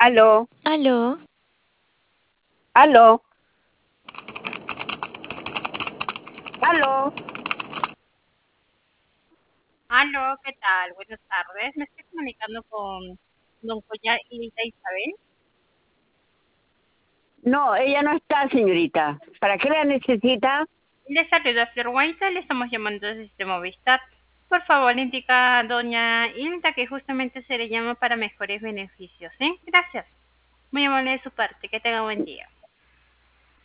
Aló, Aló, aló, aló. Aló, ¿qué tal? Buenas tardes. Me estoy comunicando con don Collar y Lita Isabel. No, ella no está, señorita. ¿Para qué la necesita? Le saluda Flor Guaita, le estamos llamando desde Movistar. Por favor, le indica a doña Hilda que justamente se le llama para mejores beneficios, ¿sí? Gracias. Muy amable de su parte. Que tenga buen día.